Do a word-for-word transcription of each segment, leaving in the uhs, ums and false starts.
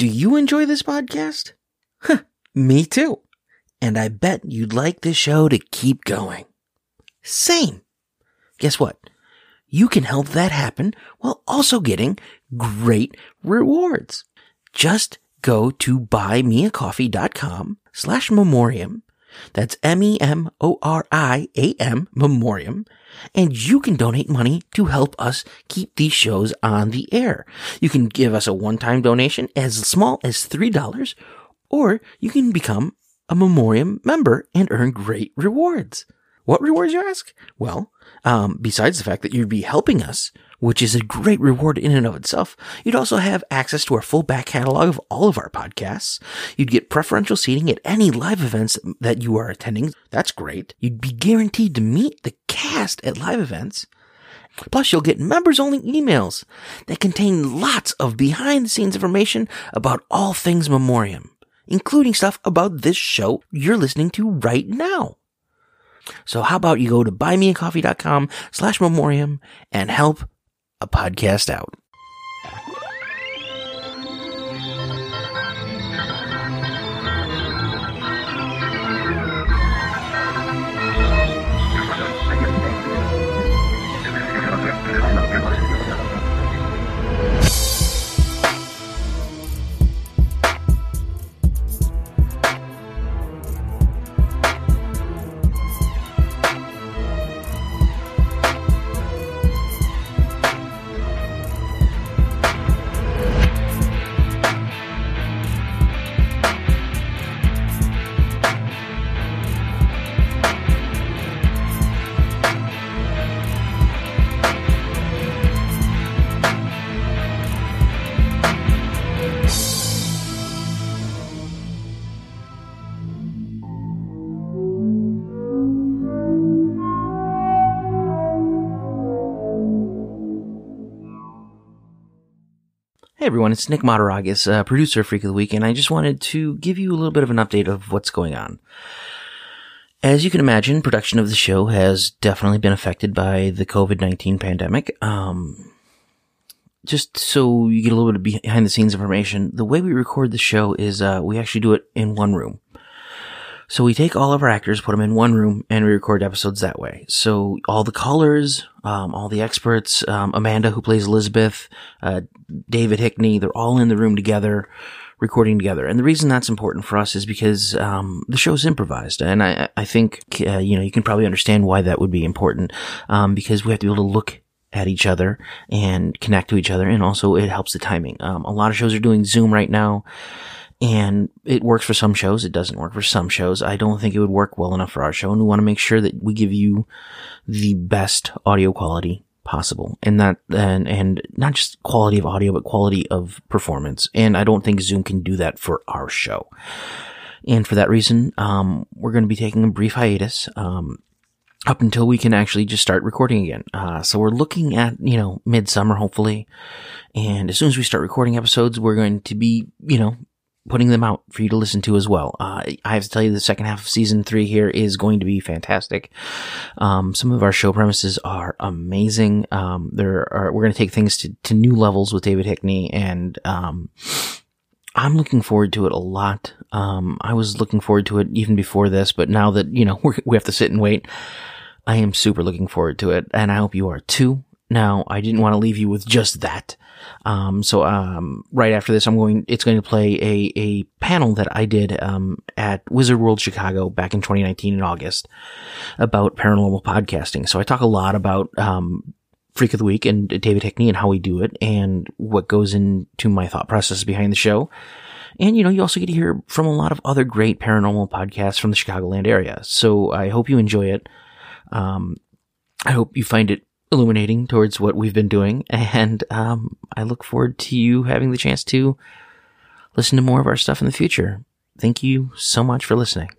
Do you enjoy this podcast? Huh, me too. And I bet you'd like this show to keep going. Same. Guess what? You can help that happen while also getting great rewards. Just go to buymeacoffee.com slash memoriam. That's M E M O R I A M, memoriam. And you can donate money to help us keep these shows on the air. You can give us a one-time donation as small as three dollars, or you can become a Memoriam member and earn great rewards. What rewards, you ask? Well, um, besides the fact that you'd be helping us, which is a great reward in and of itself, you'd also have access to our full back catalog of all of our podcasts. You'd get preferential seating at any live events that you are attending. That's great. You'd be guaranteed to meet the cast at live events. Plus, you'll get members-only emails that contain lots of behind-the-scenes information about all things Memoriam, including stuff about this show you're listening to right now. So how about you go to buymeacoffee.com slash memoriam and help a podcast out. Hey everyone, it's Nick Mataragas, uh, producer of Freak of the Week, and I just wanted to give you a little bit of an update of what's going on. As you can imagine, production of the show has definitely been affected by the covid nineteen pandemic. Um, just so you get a little bit of behind the scenes information, the way we record the show is uh, we actually do it in one room. So we take all of our actors, put them in one room, and we record episodes that way. So all the callers, um, all the experts, um, Amanda, who plays Elizabeth, uh, David Hickney, they're all in the room together, recording together. And the reason that's important for us is because um, the show's improvised. And I, I think, uh, you know, you can probably understand why that would be important, um, because we have to be able to look at each other and connect to each other. And also it helps the timing. Um, a lot of shows are doing Zoom right now. And it works for some shows. It doesn't work for some shows. I don't think it would work well enough for our show. And we want to make sure that we give you the best audio quality possible. And that, and, and not just quality of audio, but quality of performance. And I don't think Zoom can do that for our show. And for that reason, um, we're going to be taking a brief hiatus, um, up until we can actually just start recording again. Uh, so we're looking at, you know, midsummer, hopefully. And as soon as we start recording episodes, we're going to be, you know, putting them out for you to listen to as well. Uh, I have to tell you, the second half of season three here is going to be fantastic. Um, some of our show premises are amazing. Um, there are, we're going to take things to, to new levels with David Hickney, and, um, I'm looking forward to it a lot. Um, I was looking forward to it even before this, but now that, you know, we're, we have to sit and wait, I am super looking forward to it, and I hope you are too. Now, I didn't want to leave you with just that. Um, so, um, right after this, I'm going, it's going to play a, a panel that I did, um, at Wizard World Chicago back in twenty nineteen in August about paranormal podcasting. So I talk a lot about, um, Freak of the Week and David Hickney and how we do it and what goes into my thought process behind the show. And, you know, you also get to hear from a lot of other great paranormal podcasts from the Chicagoland area. So I hope you enjoy it. Um, I hope you find it illuminating towards what we've been doing, and um, I look forward to you having the chance to listen to more of our stuff in the future. Thank you so much for listening.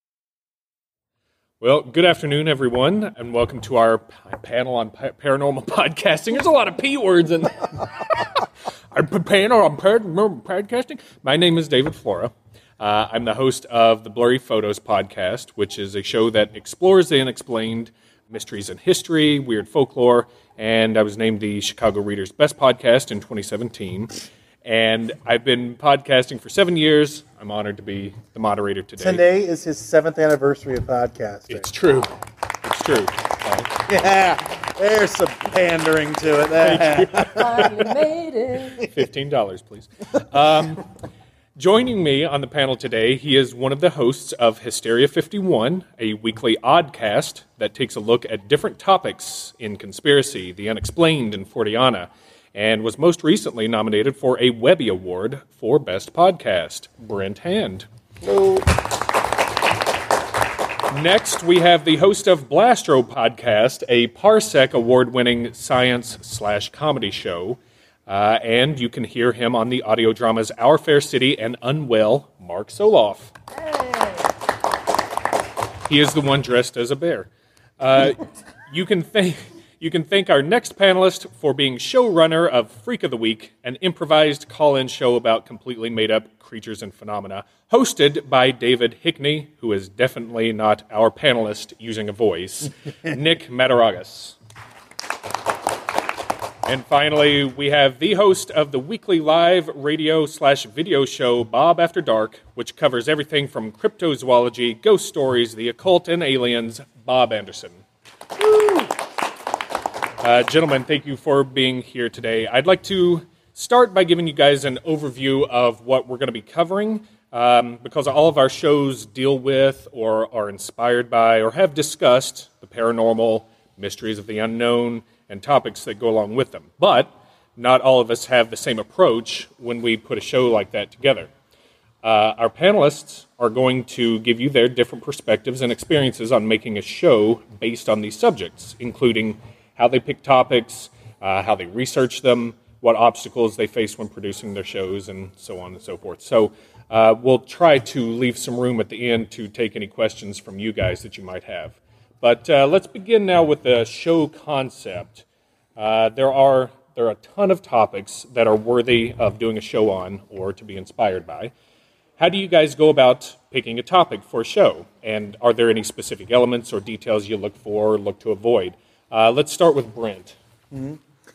Well, good afternoon, everyone, and welcome to our p- panel on pa- paranormal podcasting. There's a lot of P words in there. Our p- panel on paranormal podcasting. My name is David Flora. Uh, I'm the host of the Blurry Photos podcast, which is a show that explores the unexplained, mysteries in history, weird folklore, and I was named the Chicago Reader's Best Podcast in twenty seventeen. And I've been podcasting for seven years. I'm honored to be the moderator today. Today is his seventh anniversary of podcasting. It's true. It's true. Uh, Yeah, there's some pandering to it. There. Finally made it. fifteen dollars, please. Um, joining me on the panel today, he is one of the hosts of Hysteria fifty-one, a weekly oddcast that takes a look at different topics in conspiracy, the unexplained, and Forteana, and was most recently nominated for a Webby Award for Best Podcast. Brent Hand. Hello. Next, we have the host of Blastro Podcast, a Parsec award-winning science slash comedy show. Uh, and you can hear him on the audio dramas Our Fair City and Unwell, Mark Soloff. Hey. He is the one dressed as a bear. Uh, you can thank you can thank our next panelist for being showrunner of Freak of the Week, an improvised call-in show about completely made-up creatures and phenomena, hosted by David Hickney, who is definitely not our panelist using a voice, Nick Mataragas. And finally, we have the host of the weekly live radio slash video show, Bob After Dark, which covers everything from cryptozoology, ghost stories, the occult, and aliens, Bob Anderson. Uh, gentlemen, thank you for being here today. I'd like to start by giving you guys an overview of what we're going to be covering, um, because all of our shows deal with or are inspired by or have discussed the paranormal, mysteries of the unknown, and topics that go along with them. But not all of us have the same approach when we put a show like that together. Uh, our panelists are going to give you their different perspectives and experiences on making a show based on these subjects, including how they pick topics, uh, how they research them, what obstacles they face when producing their shows, and so on and so forth. So uh, we'll try to leave some room at the end to take any questions from you guys that you might have. But uh, let's begin now with the show concept. Uh, there are there are a ton of topics that are worthy of doing a show on or to be inspired by. How do you guys go about picking a topic for a show? And are there any specific elements or details you look for or look to avoid? Uh, let's start with Brent. Mm-hmm.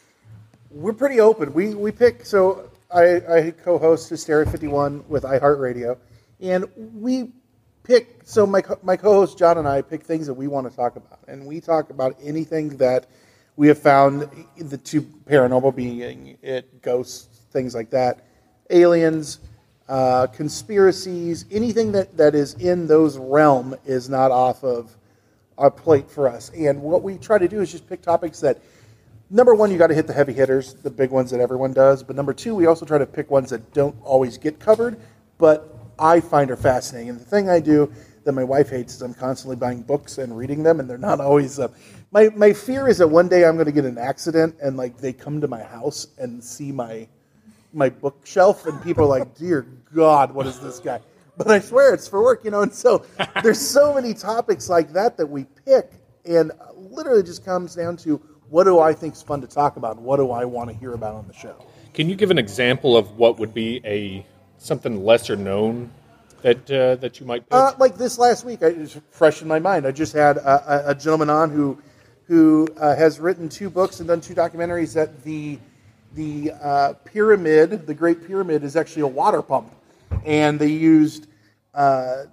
We're pretty open. We we pick, so I, I co-host Hysteria fifty-one with iHeartRadio, and we pick, so my my co-host John and I pick things that we want to talk about, and we talk about anything that we have found, the two paranormal being it, ghosts, things like that, aliens, uh, conspiracies, anything that, that is in those realm is not off of our plate for us. And what we try to do is just pick topics that, number one, you got to hit the heavy hitters, the big ones that everyone does. But number two, we also try to pick ones that don't always get covered, but I find are fascinating. And the thing I do that my wife hates is I'm constantly buying books and reading them, and they're not always. Uh, my my fear is that one day I'm going to get an accident, and like they come to my house and see my my bookshelf, and people are like, "Dear God, what is this guy?" But I swear it's for work, you know. And so there's so many topics like that that we pick, and literally just comes down to what do I think is fun to talk about, and what do I want to hear about on the show. Can you give an example of what would be a something lesser known that uh, that you might pick? Uh, like this last week, I, it's fresh in my mind. I just had a, a, a gentleman on who who uh, has written two books and done two documentaries that the the uh, pyramid, the Great Pyramid, is actually a water pump. And they used uh,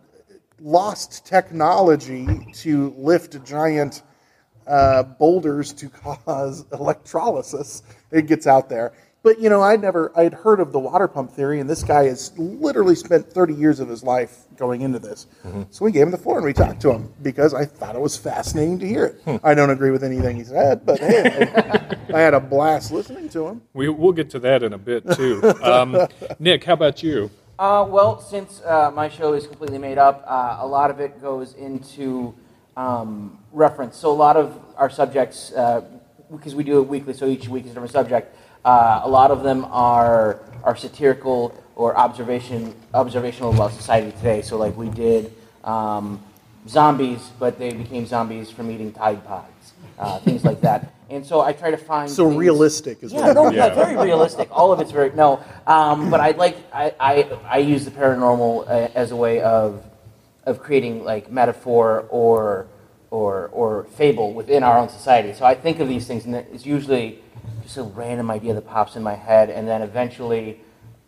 lost technology to lift giant uh, boulders to cause electrolysis. It gets out there. But, you know, I'd never, I'd heard of the water pump theory, and this guy has literally spent thirty years of his life going into this. Mm-hmm. So we gave him the floor and we talked to him because I thought it was fascinating to hear it. Hmm. I don't agree with anything he said, but hey, I, I had a blast listening to him. We, we'll get to that in a bit, too. Um, Nick, how about you? Uh, well, since uh, my show is completely made up, uh, a lot of it goes into um, reference. So a lot of our subjects, uh, because we do it weekly, so each week is a different subject, uh, a lot of them are are satirical or observation observational about society today. So like we did um, zombies, but they became zombies from eating Tide Pods, uh, things like that. And so I try to find so things, realistic is yeah, what no, yeah. yeah, very realistic. All of it's very no, um, but I like I, I I use the paranormal uh, as a way of of creating like metaphor or or or fable within our own society. So I think of these things, and it's usually just a random idea that pops in my head, and then eventually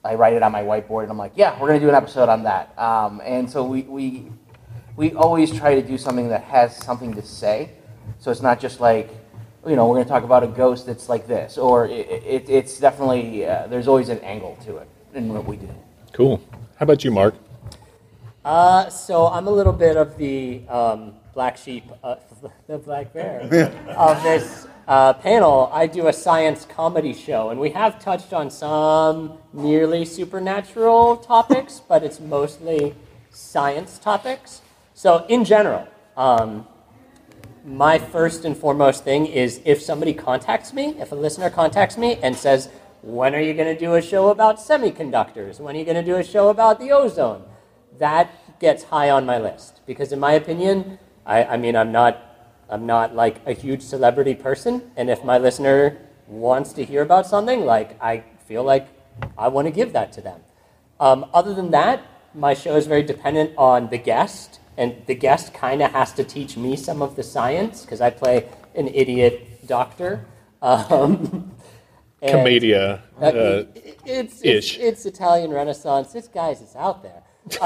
I write it on my whiteboard, and I'm like, yeah, we're going to do an episode on that. Um, and so we, we we always try to do something that has something to say. So it's not just like, you know, we're going to talk about a ghost that's like this, or it, it, it's definitely, uh, there's always an angle to it in what we do. Cool. How about you, Mark? Uh, so I'm a little bit of the um, black sheep, uh, the black bear of this uh, panel. I do a science comedy show, and we have touched on some nearly supernatural topics, but it's mostly science topics. So in general, um, my first and foremost thing is if somebody contacts me, if a listener contacts me and says, when are you going to do a show about semiconductors? When are you going to do a show about the ozone? That gets high on my list because in my opinion, I, I mean, I'm not, I'm not like a huge celebrity person. And if my listener wants to hear about something, like I feel like I want to give that to them. Um, other than that, my show is very dependent on the guest. And the guest kind of has to teach me some of the science because I play an idiot doctor. Um, Commedia uh, uh, it, it's, it's, it's Italian Renaissance. It's, guys, it's out there.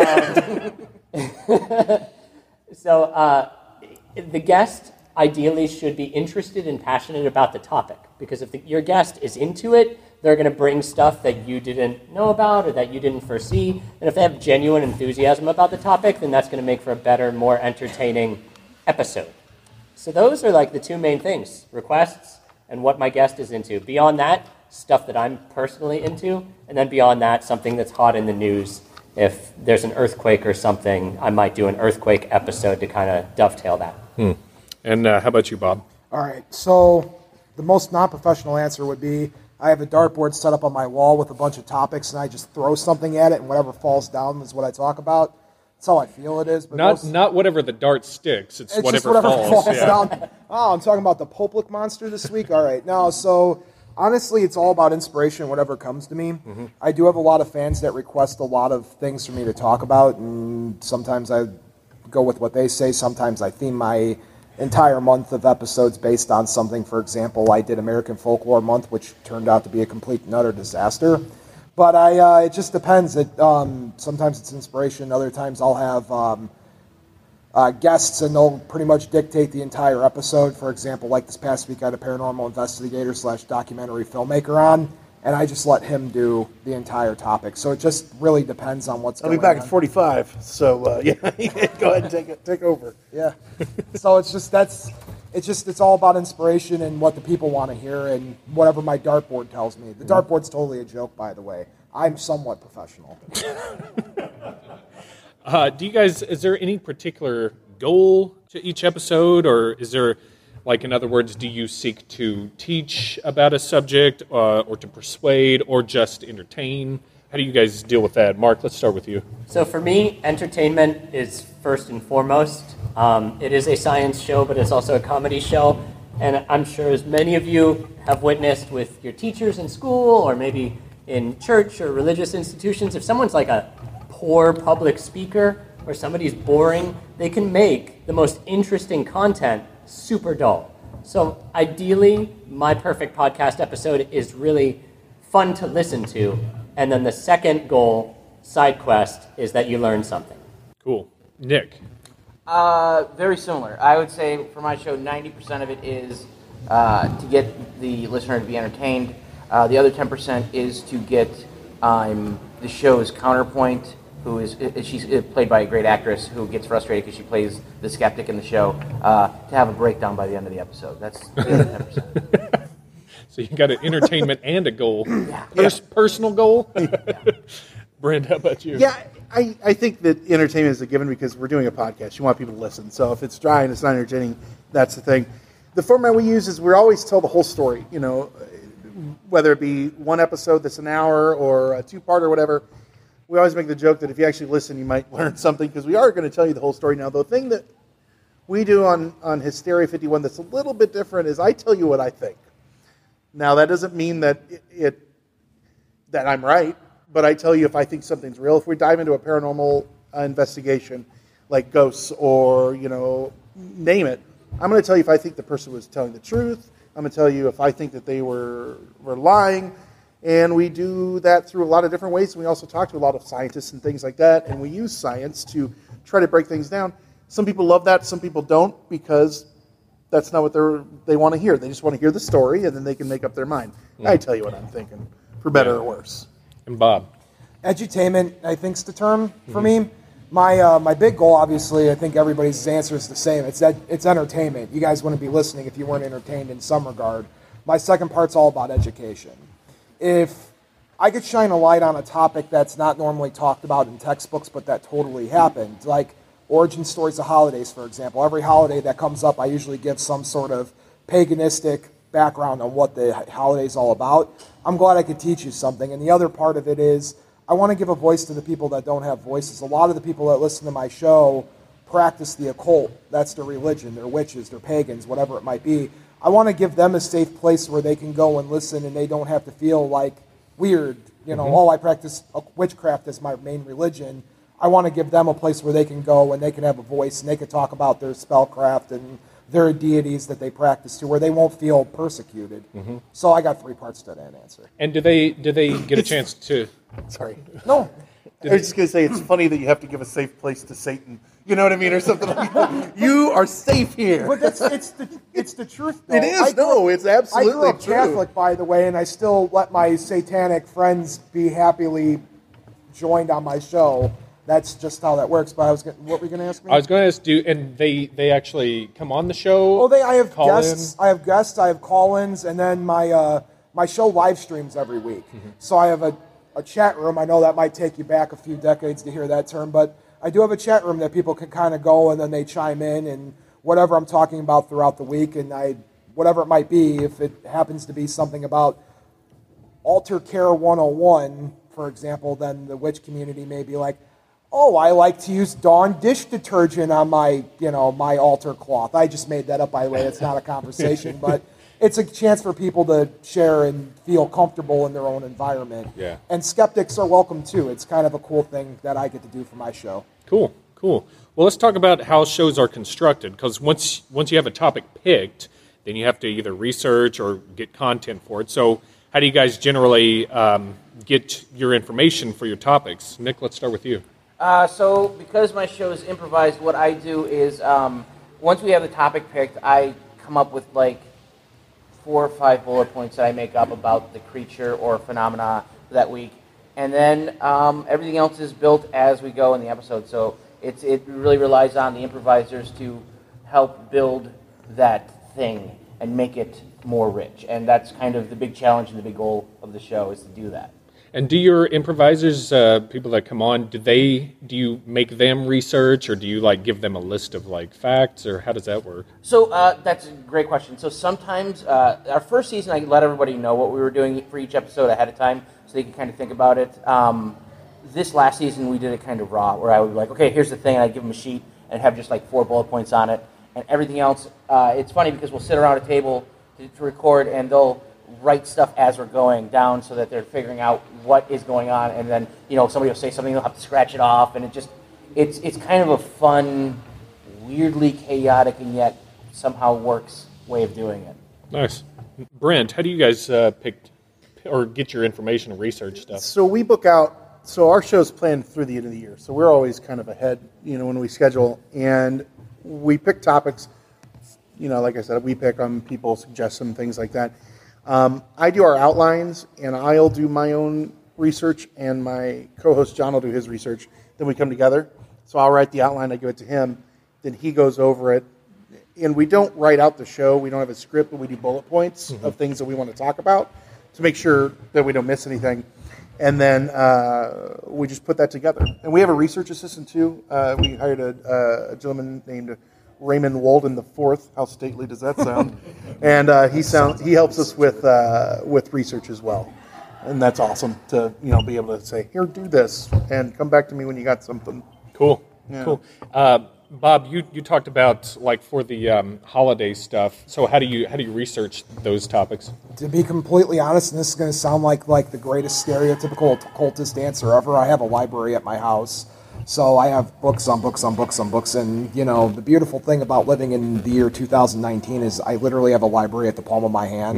Um, so uh, the guest ideally should be interested and passionate about the topic because if the, your guest is into it, they're going to bring stuff that you didn't know about or that you didn't foresee. And if they have genuine enthusiasm about the topic, then that's going to make for a better, more entertaining episode. So those are like the two main things, requests and what my guest is into. Beyond that, stuff that I'm personally into. And then beyond that, something that's hot in the news. If there's an earthquake or something, I might do an earthquake episode to kind of dovetail that. Hmm. And uh, how about you, Bob? All right, so the most non-professional answer would be I have a dartboard set up on my wall with a bunch of topics, and I just throw something at it, and whatever falls down is what I talk about. That's how I feel it is. But not most, not whatever the dart sticks. It's, it's whatever, just whatever falls, falls yeah. down. Oh, I'm talking about the Poplik monster this week? All right. No, so honestly, it's all about inspiration, whatever comes to me. Mm-hmm. I do have a lot of fans that request a lot of things for me to talk about, and sometimes I go with what they say. Sometimes I theme my entire month of episodes based on something. For example, I did American Folklore Month, which turned out to be a complete and utter disaster. But I, uh, it just depends. It, um, sometimes it's inspiration. Other times I'll have um, uh, guests, and they'll pretty much dictate the entire episode. For example, like this past week, I had a paranormal investigator slash documentary filmmaker on, and I just let him do the entire topic. So it just really depends on what's I'll going be back on. at forty-five, so uh, yeah, go ahead and take it, take over. Yeah. So it's just that's it's just it's all about inspiration and what the people want to hear and whatever my dartboard tells me. The dartboard's totally a joke, by the way. I'm somewhat professional. uh, do you guys? Is there any particular goal to each episode, or is there, like, in other words, do you seek to teach about a subject, uh, or to persuade, or just entertain? How do you guys deal with that? Mark, let's start with you. So for me, entertainment is first and foremost. Um, it is a science show, but it's also a comedy show. And I'm sure as many of you have witnessed with your teachers in school or maybe in church or religious institutions, if someone's like a poor public speaker or somebody's boring, they can make the most interesting content super dull. So ideally, my perfect podcast episode is really fun to listen to. And then the second goal, side quest, is that you learn something. Cool. Nick? Uh, very similar. I would say for my show, ninety percent of it is uh, to get the listener to be entertained. Uh, the other ten percent is to get um, the show's counterpoint, who is, she's played by a great actress who gets frustrated because she plays the skeptic in the show, uh, to have a breakdown by the end of the episode. That's the other ten percent. So you got an entertainment and a goal. Yeah. Pers- personal goal? Brent, how about you? Yeah, I, I think that entertainment is a given because we're doing a podcast. You want people to listen. So if it's dry and it's not entertaining, that's the thing. The format we use is we always tell the whole story, you know, whether it be one episode that's an hour or a two-part or whatever. We always make the joke that if you actually listen, you might learn something because we are going to tell you the whole story now. The thing that we do on, on Hysteria fifty-one that's a little bit different is I tell you what I think. Now, that doesn't mean that it, it that I'm right, but I tell you if I think something's real. If we dive into a paranormal uh, investigation, like ghosts or, you know, name it, I'm going to tell you if I think the person was telling the truth. I'm going to tell you if I think that they were were lying. And we do that through a lot of different ways. We also talk to a lot of scientists and things like that, and we use science to try to break things down. Some people love that, some people don't, because that's not what they're, they want to hear. They just want to hear the story, and then they can make up their mind. Mm. I tell you what I'm thinking, for better yeah. or worse. And Bob? Edutainment, I think, is the term for mm-hmm. me. My uh, my big goal, obviously, I think everybody's answer is the same. It's that it's entertainment. You guys wouldn't be listening if you weren't entertained in some regard. My second part's all about education. If I could shine a light on a topic that's not normally talked about in textbooks, but that totally happened, like origin stories of holidays, for example. Every holiday that comes up, I usually give some sort of paganistic background on what the holiday's all about. I'm glad I could teach you something. And the other part of it is I want to give a voice to the people that don't have voices. A lot of the people that listen to my show practice the occult. That's their religion. They're witches, they're pagans, whatever it might be. I want to give them a safe place where they can go and listen and they don't have to feel like weird. You know, mm-hmm. oh, I practice witchcraft as my main religion. I want to give them a place where they can go and they can have a voice and they can talk about their spellcraft and their deities that they practice to, where they won't feel persecuted. Mm-hmm. So I got three parts to that answer. And do they do they get a chance to? Sorry, no. I was just going to say, it's funny that you have to give a safe place to Satan. You know what I mean? Or something like that. You are safe here. But that's, it's, the, it's the truth, though. It is, no, it's absolutely true. I grew up true. Catholic, by the way, and I still let my satanic friends be happily joined on my show. That's just how that works. But I was, gonna, what were you going to ask me? I was going to ask, do and they they actually come on the show? Oh, they. I have guests. In? I have guests. I have call-ins, and then my uh, my show live streams every week. Mm-hmm. So I have a, a chat room. I know that might take you back a few decades to hear that term, but I do have a chat room that people can kind of go and then they chime in and whatever I'm talking about throughout the week, and I whatever it might be. If it happens to be something about Altar Care one oh one, for example, then the witch community may be like, oh, I like to use Dawn dish detergent on my, you know, my altar cloth. I just made that up, by the way. It's not a conversation, but it's a chance for people to share and feel comfortable in their own environment. Yeah. And skeptics are welcome, too. It's kind of a cool thing that I get to do for my show. Cool, cool. Well, let's talk about how shows are constructed, because once once you have a topic picked, then you have to either research or get content for it. So how do you guys generally um, get your information for your topics? Nick, let's start with you. Uh, so because my show is improvised, what I do is um, once we have the topic picked, I come up with like four or five bullet points that I make up about the creature or phenomena for that week. And then um, everything else is built as we go in the episode. So it's, it really relies on the improvisers to help build that thing and make it more rich. And that's kind of the big challenge and the big goal of the show, is to do that. And do your improvisers, uh, people that come on, do they do you make them research, or do you like give them a list of like facts, or how does that work? So uh, that's a great question. So sometimes uh, our first season, I let everybody know what we were doing for each episode ahead of time, so they could kind of think about it. Um, this last season, we did it kind of raw, where I would be like, okay, here's the thing, and I give them a sheet and have just like four bullet points on it, and everything else. Uh, it's funny because we'll sit around a table to, to record, and they'll write stuff as we're going down so that they're figuring out what is going on, and then, you know, somebody will say something, they'll have to scratch it off, and it just, it's it's kind of a fun, weirdly chaotic, and yet somehow works way of doing it. Nice. Brent, how do you guys uh, pick or get your information and research stuff? So we book out, so our show's planned through the end of the year, so we're always kind of ahead, you know, when we schedule, and we pick topics, you know, like I said, we pick them, people suggest them, things like that. Um, I do our outlines, and I'll do my own research, and my co-host John will do his research. Then we come together. So I'll write the outline, I give it to him, then he goes over it. And we don't write out the show. We don't have a script, but we do bullet points mm-hmm. of things that we want to talk about to make sure that we don't miss anything. And then uh, we just put that together. And we have a research assistant, too. Uh, we hired a, uh, a gentleman named Raymond Walden the Fourth. How stately does that sound? and uh, he sound he helps us with uh, with research as well, and that's awesome to you know be able to say, here, do this, and come back to me when you got something. Cool, yeah. cool. Uh, Bob, you, you talked about like for the um, holiday stuff. So how do you how do you research those topics? To be completely honest, and this is going to sound like like the greatest stereotypical occultist answer ever, I have a library at my house. So I have books on books on books on books, and, you know, the beautiful thing about living in the year two thousand nineteen is I literally have a library at the palm of my hand. Mm-hmm.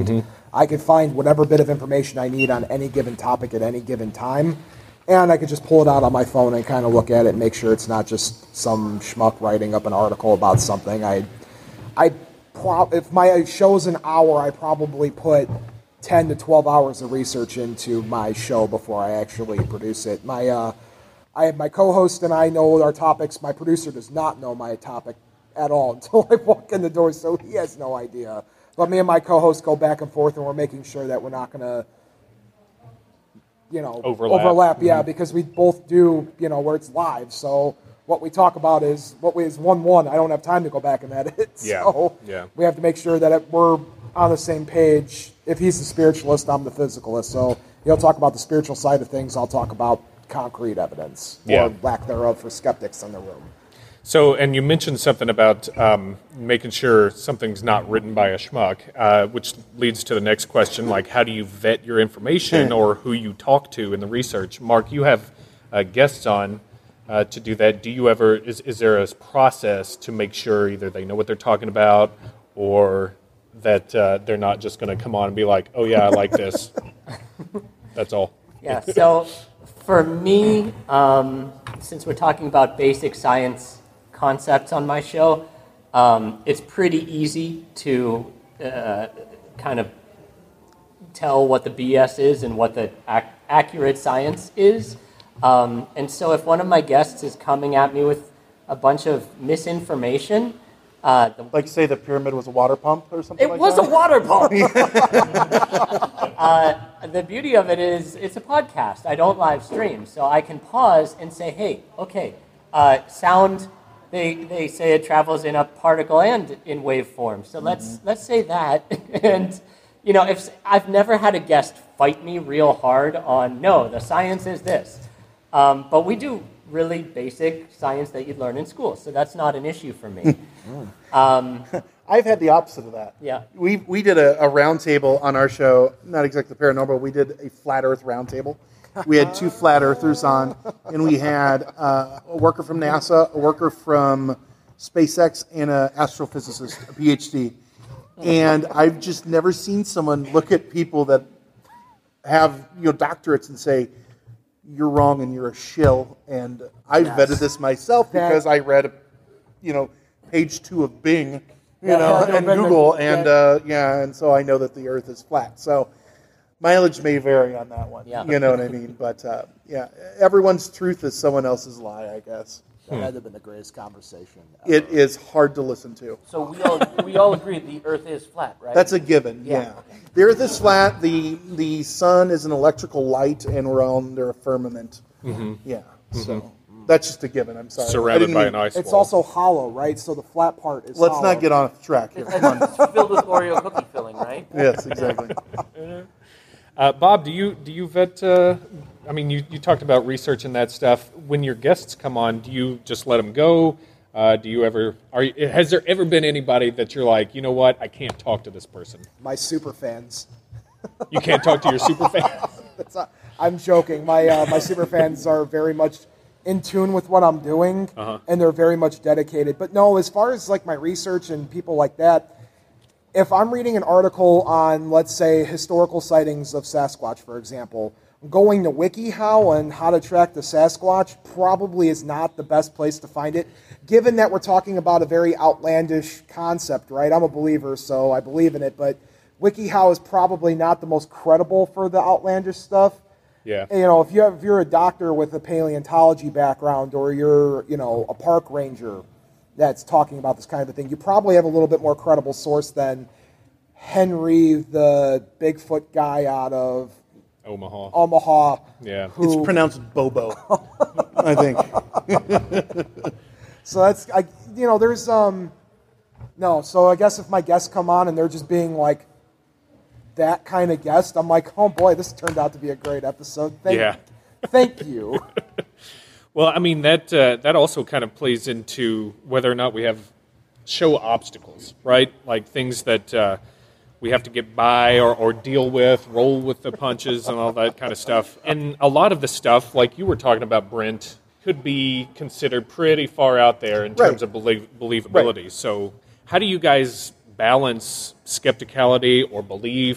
I could find whatever bit of information I need on any given topic at any given time, and I could just pull it out on my phone and kind of look at it and make sure it's not just some schmuck writing up an article about something. I, I, pro- if my show's an hour, I probably put ten to twelve hours of research into my show before I actually produce it. My, uh, I have my co-host and I know our topics. My producer does not know my topic at all until I walk in the door, so he has no idea. But me and my co-host go back and forth, and we're making sure that we're not going to, you know, Overlap. overlap. Yeah, because we both do, you know, where it's live. So what we talk about is what we is one one. I don't have time to go back and edit it. Yeah, So yeah. we have to make sure that it, we're on the same page. If he's the spiritualist, I'm the physicalist. So he'll talk about the spiritual side of things. I'll talk about concrete evidence Yeah. or lack thereof for skeptics in the room. So, and you mentioned something about um, making sure something's not written by a schmuck, uh, which leads to the next question, like how do you vet your information or who you talk to in the research? Mark, you have uh, guests on uh, to do that. Do you ever, is, is there a process to make sure either they know what they're talking about or that uh, they're not just going to come on and be like, oh yeah, I like this. That's all. Yeah, so for me, um, since we're talking about basic science concepts on my show, um, it's pretty easy to uh, kind of tell what the B S is and what the ac- accurate science is. Um, and so if one of my guests is coming at me with a bunch of misinformation, uh, the Like say the pyramid was a water pump or something It like was that? a water pump. uh, the beauty of it is it's a podcast. I don't live stream, so I can pause and say, "Hey, okay, uh, sound." They they say it travels in a particle and in wave form. So let's Mm-hmm. let's say that. And you know, if I've never had a guest fight me real hard on no, the science is this, um, but we do really basic science that you'd learn in school, so that's not an issue for me. um, I've had the opposite of that. Yeah. We we did a, a round table on our show, not exactly paranormal. We did a flat Earth round table. We had two flat earthers on, and we had uh, a worker from NASA, a worker from SpaceX, and an astrophysicist, a P H D. And I've just never seen someone look at people that have you know doctorates and say, "You're wrong and you're a shill." And I Yes. vetted this myself That- because I read, you know, page two of Bing, you Yeah, know, yeah, and yeah, Google, yeah. and uh, yeah, and so I know that the Earth is flat. So mileage may vary on that one. Yeah. You know what I mean? But uh, yeah, everyone's truth is someone else's lie, I guess. That had to have been the greatest conversation ever. It is hard to listen to. So we all we all agree the Earth is flat, right? That's a given. Yeah. Yeah. The Earth is flat. The the sun is an electrical light, and we're under a firmament. Mm-hmm. Yeah. So that's just a given. I'm sorry. I Surrounded didn't by mean- an ice It's wall. also hollow, right? So the flat part is Let's hollow. not get off track here. Come on. It's filled with Oreo cookie filling, right? Yes, exactly. Uh, Bob, do you do you vet? Uh, I mean, you, you talked about research and that stuff. When your guests come on, do you just let them go? Uh, do you ever? Are you, has there ever been anybody that you're like, you know what, I can't talk to this person? My super fans. You can't talk to your super fans. That's not, I'm joking. My uh, my super fans are very much in tune with what I'm doing, Uh-huh. and they're very much dedicated. But no, as far as like my research and people like that, if I'm reading an article on, let's say, historical sightings of Sasquatch, for example, going to WikiHow and how to track the Sasquatch probably is not the best place to find it, given that we're talking about a very outlandish concept, right? I'm a believer, so I believe in it, but WikiHow is probably not the most credible for the outlandish stuff. Yeah. You know, if you have, if you're a doctor with a paleontology background, or you're, you know, a park ranger that's talking about this kind of a thing, you probably have a little bit more credible source than Henry, the Bigfoot guy out of Omaha. Omaha. Yeah. Who, It's pronounced Bobo, I think. so that's, I, you know, there's, um, no, so I guess if my guests come on and they're just being like that kind of guest, I'm like, oh boy, this turned out to be a great episode. Thank, Yeah. Thank you. Well, I mean that uh, that also kind of plays into whether or not we have show obstacles, right? Like things that uh, we have to get by or, or deal with, roll with the punches, and all that kind of stuff. And a lot of the stuff, like you were talking about, Brent, could be considered pretty far out there in terms Right. of belie- believability. So, how do you guys balance skepticality or belief?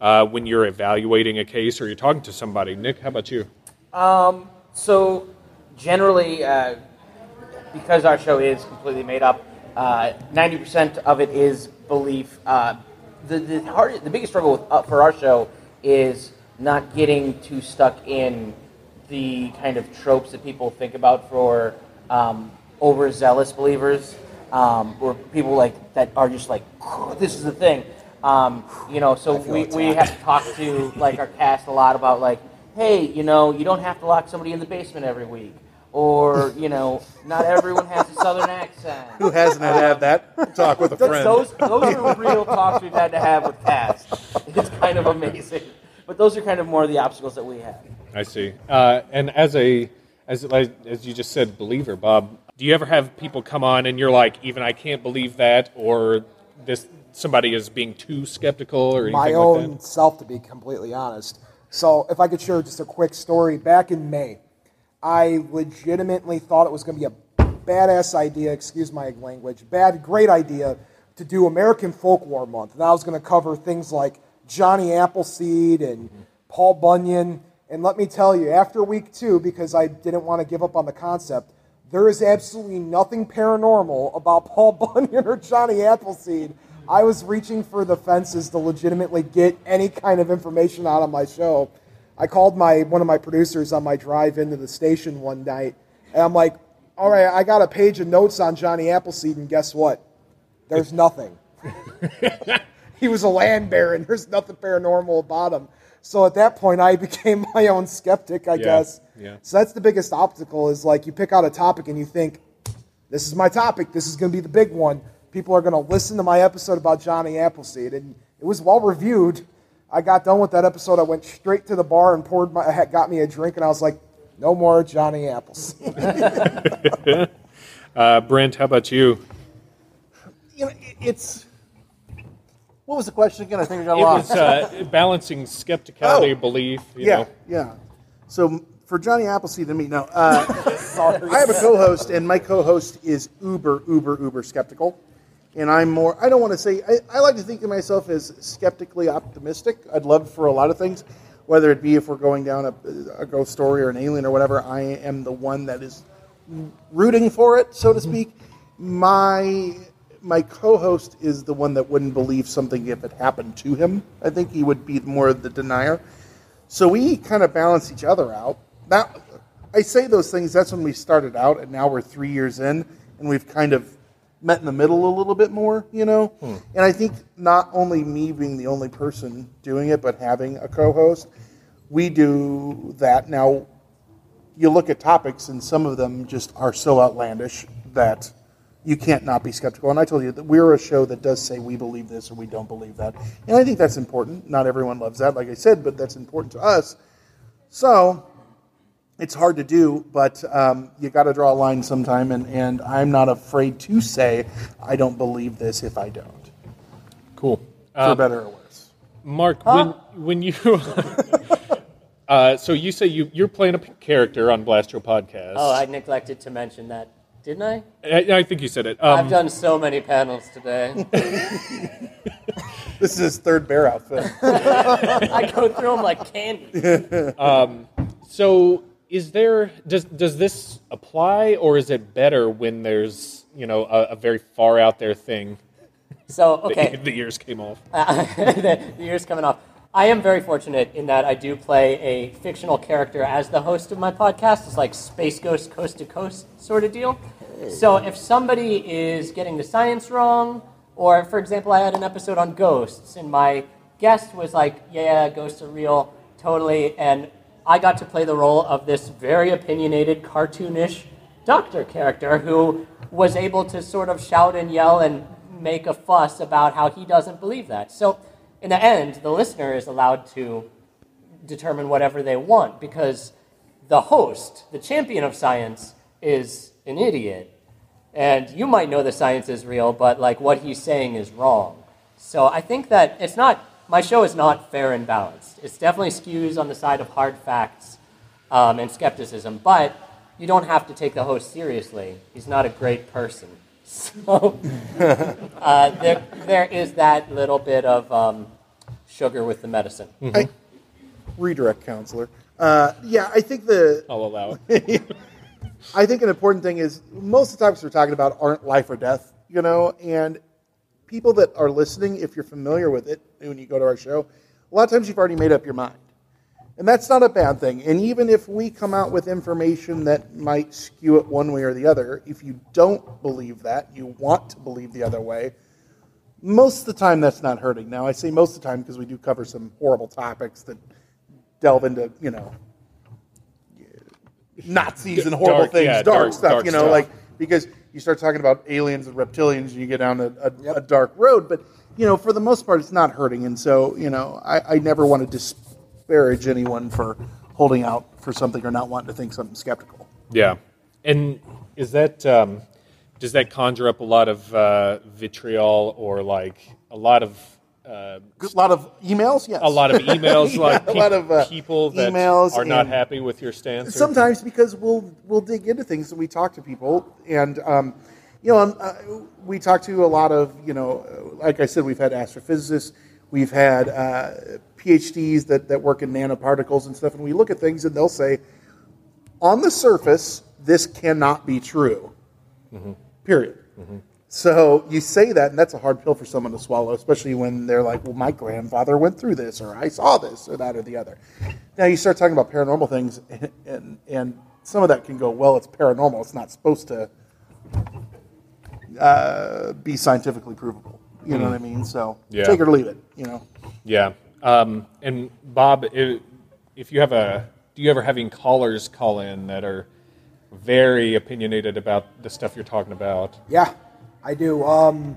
uh, when you're evaluating a case or you're talking to somebody? Nick, how about you? Um, so generally, uh, because our show is completely made up, uh, ninety percent of it is belief. Uh, the the hard, the biggest struggle with, uh, for our show is not getting too stuck in the kind of tropes that people think about for um, overzealous believers, um, or people like that are just like, this is the thing. Um, you know, so we, we have to talk to like our cast a lot about like, hey, you know, you don't have to lock somebody in the basement every week. Or, you know, not everyone has a southern accent. Who hasn't had to have that talk with a friend? Those, those are real talks we've had to have with cast. It's kind of amazing. But those are kind of more of the obstacles that we have. I see. Uh, and as a, as like, as you just said, believer, Bob, do you ever have people come on and you're like, even I can't believe that, or this somebody is being too skeptical or anything My like own that? self, to be completely honest. So if I could share just a quick story, back in May, I legitimately thought it was going to be a badass idea, excuse my language, bad, great idea to do American Folklore Month. And I was going to cover things like Johnny Appleseed and Paul Bunyan. And let me tell you, after week two, because I didn't want to give up on the concept, there is absolutely nothing paranormal about Paul Bunyan or Johnny Appleseed. I was reaching for the fences to legitimately get any kind of information out of my show. I called my one of my producers on my drive into the station one night, and I'm like, all right, I got a page of notes on Johnny Appleseed, and guess what? There's nothing. He was a land baron. There's nothing paranormal about him. So at that point, I became my own skeptic, I Yeah, guess. yeah. So that's the biggest obstacle is like you pick out a topic and you think, this is my topic. This is going to be the big one. People are going to listen to my episode about Johnny Appleseed. And it was well reviewed. I got done with that episode. I went straight to the bar and poured my, got me a drink, and I was like, no more Johnny Appleseed. uh, Brent, how about you? You know, it's... What was the question again? I think I got It lost. was uh, balancing skepticality, Oh. belief. You yeah, know. yeah. So for Johnny Appleseed and me, no. Uh, I have a co-host, and my co-host is uber, uber, uber skeptical. And I'm more, I don't want to say, I, I like to think of myself as skeptically optimistic. I'd love for a lot of things, whether it be if we're going down a, a ghost story or an alien or whatever, I am the one that is rooting for it, so to speak. My my co-host is the one that wouldn't believe something if it happened to him. I think he would be more the denier. So we kind of balance each other out. Now, I say those things, that's when we started out, and now we're three years in, and we've kind of met in the middle a little bit more, you know? Hmm. And I think not only me being the only person doing it, but having a co-host, we do that. Now, you look at topics, and some of them just are so outlandish that you can't not be skeptical. And I told you that we're a show that does say we believe this or we don't believe that. And I think that's important. Not everyone loves that, like I said, but that's important to us. So it's hard to do, but um, you got to draw a line sometime, and, and I'm not afraid to say I don't believe this if I don't. Cool. For Um, better or worse. Mark, Huh? when when you uh, so you say you you're playing a p- character on Blastro Podcast. Oh, I neglected to mention that, didn't I? I, I think you said it. Um, I've done so many panels today. This is his third bear outfit. I go through them like candy. So, is there does does this apply, or is it better when there's you know a, a very far out there thing? So, The- okay. the ears came off. the, the year's coming off. I am very fortunate in that I do play a fictional character as the host of my podcast. It's like Space Ghost Coast to Coast sort of deal. So if somebody is getting the science wrong, or for example, I had an episode on ghosts, and my guest was like, yeah, ghosts are real, totally, and I got to play the role of this very opinionated, cartoonish doctor character who was able to sort of shout and yell and make a fuss about how he doesn't believe that. So in the end, the listener is allowed to determine whatever they want because the host, the champion of science, is an idiot. And you might know the science is real, but like what he's saying is wrong. So I think that it's not, my show is not fair and balanced. It's definitely skews on the side of hard facts um, and skepticism, but you don't have to take the host seriously. He's not a great person. So uh, there, there is that little bit of um, sugar with the medicine. I, redirect counselor. Uh, yeah, I think the I'll allow it. I think an important thing is most of the topics we're talking about aren't life or death, you know, and people that are listening, if you're familiar with it, when you go to our show, a lot of times you've already made up your mind. And that's not a bad thing. And even if we come out with information that might skew it one way or the other, if you don't believe that, you want to believe the other way, most of the time that's not hurting. Now, I say most of the time because we do cover some horrible topics that delve into, you know, Nazis and horrible Dark, things, yeah, dark, dark- stuff, dark you know, stuff. like, because you start talking about aliens and reptilians and you get down a, a, a dark road. But, you know, for the most part, it's not hurting. And so, you know, I, I never want to disparage anyone for holding out for something or not wanting to think something skeptical. Yeah. And is that, um, does that conjure up a lot of uh, vitriol or like a lot of, uh, A lot of emails, yes. a lot of emails, Yeah, like a pe- lot of, uh, people that emails are not and- happy with your stance? or- Sometimes because we'll we'll dig into things and we talk to people and um, you know um, uh, we talk to a lot of you know like I said we've had astrophysicists, we've had uh, PhDs that, that work in nanoparticles and stuff, and we look at things and they'll say on the surface this cannot be true. Mm-hmm. Period. Mm-hmm. So you say that, and that's a hard pill for someone to swallow, especially when they're like, well, my grandfather went through this, or I saw this, or that, or the other. Now you start talking about paranormal things, and, and, and some of that can go, well, it's paranormal. It's not supposed to uh, be scientifically provable. You know what I mean? So Yeah. take it or leave it, you know. Yeah. Um, and Bob, i if you have a, do you ever have any callers call in that are very opinionated about the stuff you're talking about? Yeah, I do. Um,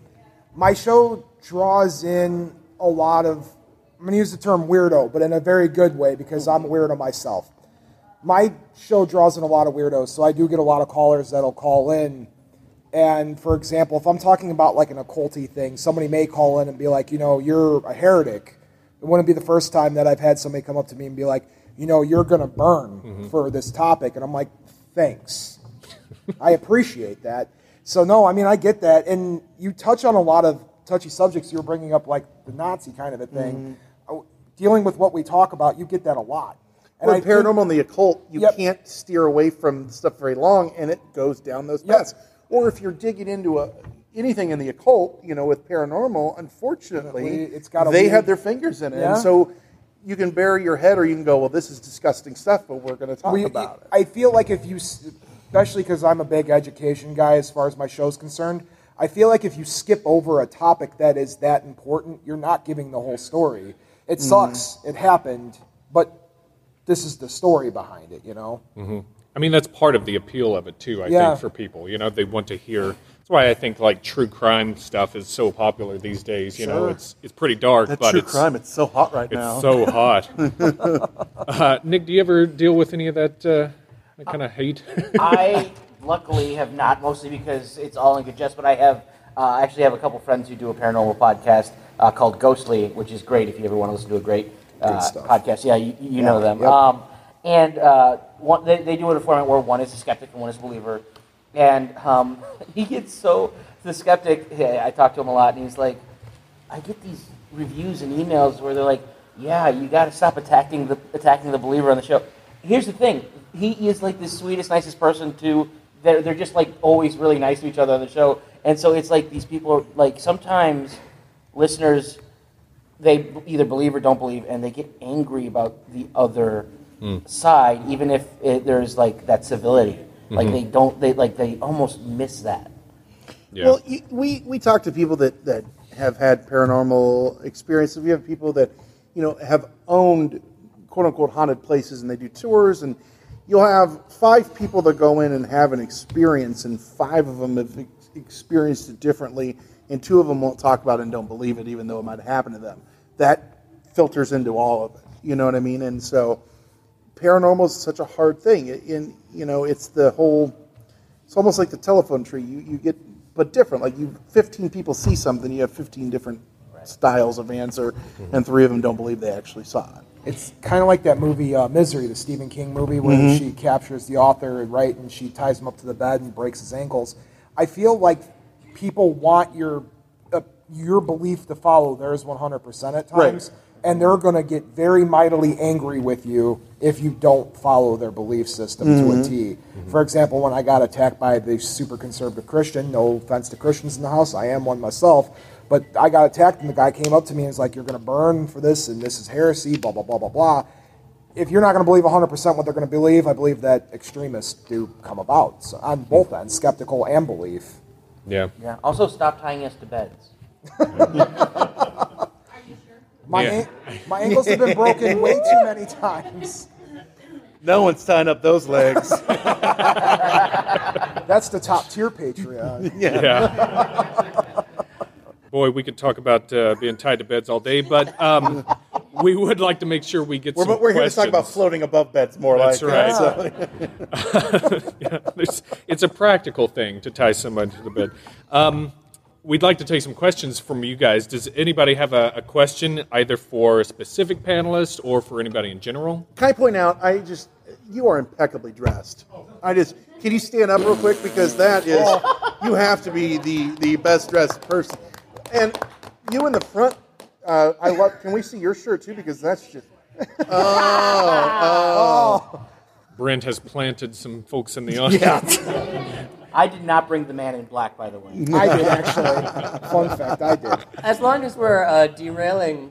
my show draws in a lot of, I'm going to use the term weirdo, but in a very good way because I'm a weirdo myself. My show draws in a lot of weirdos, so I do get a lot of callers that'll call in. And, for example, if I'm talking about like an occulty thing, somebody may call in and be like, you know, you're a heretic. It wouldn't be the first time that I've had somebody come up to me and be like, you know, you're going to burn mm-hmm. for this topic. And I'm like, thanks. I appreciate that. So, no, I mean, I get that. And you touch on a lot of touchy subjects. You were bringing up, like, the Nazi kind of a thing. Mm-hmm. Dealing with what we talk about, you get that a lot. And well, I paranormal think, and the occult, you yep. can't steer away from stuff very long, and it goes down those paths. Yep. Or if you're digging into a anything in the occult, you know, with paranormal, unfortunately, it's got they weird, have their fingers in it. Yeah. And so you can bury your head or you can go, well, this is disgusting stuff, but we're going to talk we, about it. I feel like if you, especially because I'm a big education guy as far as my show's concerned, I feel like if you skip over a topic that is that important, you're not giving the whole story. It sucks. Mm. It happened, but this is the story behind it, you know? Mm-hmm. I mean, that's part of the appeal of it, too, I yeah. think, for people. You know, they want to hear. That's why I think, like, true crime stuff is so popular these days. You sure. know, it's it's pretty dark, that but true it's... crime, it's so hot right it's now. It's so hot. uh, Nick, do you ever deal with any of that, uh, that kind of hate? I, luckily, have not, mostly because it's all in good jest, but I have... Uh, I actually have a couple friends who do a paranormal podcast uh, called Ghostly, which is great if you ever want to listen to a great uh, podcast. Yeah, you, you yeah, know them. Yep. Um, and uh, one, they, they do it in a format where one is a skeptic and one is a believer. And um, he gets so, the skeptic, I talk to him a lot, and he's like, I get these reviews and emails where they're like, yeah, you got to stop attacking the attacking the believer on the show. Here's the thing. He is like the sweetest, nicest person to, they're, they're just like always really nice to each other on the show. And so it's like these people, are, like sometimes listeners, they either believe or don't believe, and they get angry about the other mm. side, even if it, there's like that civility. Mm-hmm. Like they don't, they like they almost miss that. Yeah. Well, you, we we talk to people that, that have had paranormal experiences. We have people that, you know, have owned quote unquote haunted places, and they do tours, and you'll have five people that go in and have an experience, and five of them have experienced it differently, and two of them won't talk about it and don't believe it, even though it might have happened to them. That filters into all of it. You know what I mean? And so paranormal is such a hard thing. In you know, it's the whole. It's almost like the telephone tree. You you get, but different. Like you, fifteen people see something. You have fifteen different right. styles of answer, mm-hmm. and three of them don't believe they actually saw it. It's kind of like that movie uh, Misery, the Stephen King movie, where mm-hmm. she captures the author, right, and she ties him up to the bed and breaks his ankles. I feel like people want your uh, your belief to follow theirs one hundred percent at times. Right. And they're going to get very mightily angry with you if you don't follow their belief system mm-hmm. to a T. Mm-hmm. For example, when I got attacked by the super conservative Christian, no offense to Christians in the house, I am one myself, but I got attacked and the guy came up to me and was like, you're going to burn for this and this is heresy, blah, blah, blah, blah, blah. If you're not going to believe one hundred percent what they're going to believe, I believe that extremists do come about so on both ends, skeptical and belief. Yeah. Yeah. Also, stop tying us to beds. My, Yeah. an- my ankles have been broken way too many times. No one's tying up those legs. That's the top tier Patreon. Yeah. Boy, we could talk about uh, being tied to beds all day, but um, we would like to make sure we get We're, some we're here to questions. talk about floating above beds more That's like. right. So- Yeah, there's- it's a practical thing to tie someone to the bed. Um, we'd like to take some questions from you guys. Does anybody have a, a question either for a specific panelist or for anybody in general? Can I point out, I just, you are impeccably dressed. I just, can you stand up real quick? Because that is, you have to be the, the best dressed person. And you in the front, uh, I love, can we see your shirt too? Because that's just, oh, oh. Brent has planted some folks in the audience. I did not bring the man in black, by the way. I did, actually. Fun fact, I did. As long as we're uh, derailing.